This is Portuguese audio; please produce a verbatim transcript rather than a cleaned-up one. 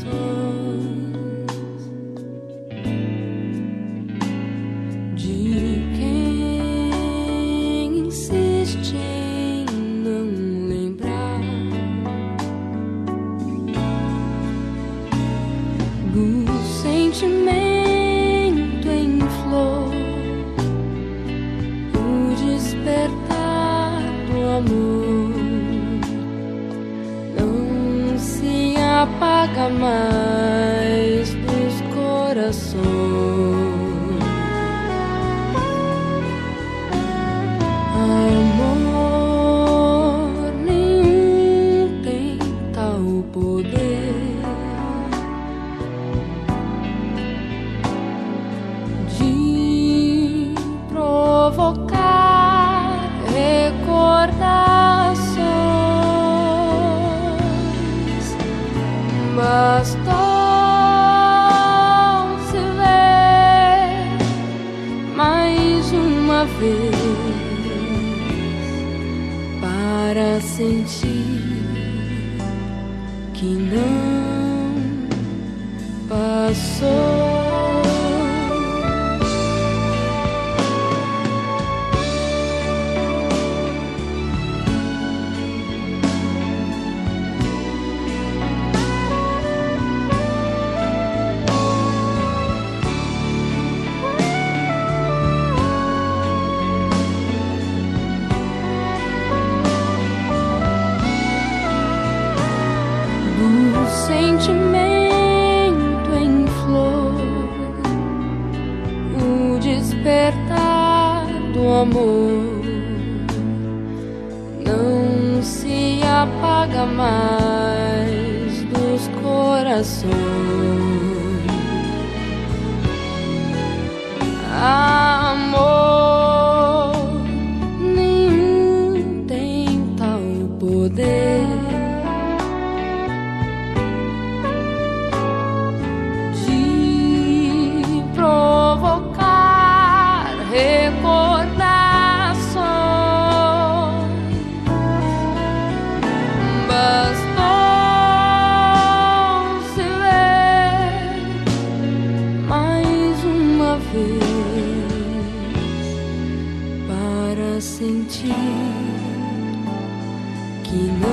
de quem insiste em não lembrar do sentimento em flor, o despertar do amor não se apaga mais dos corações. Amor nenhum tem tal poder de provocar recordações. Bastou se ver mais uma vez para sentir que não passou. O sentimento em flor, o despertar do amor não se apaga mais dos corações. Amor nenhum tem tal poder recordações. Bastou se ver mais uma vez para sentir que não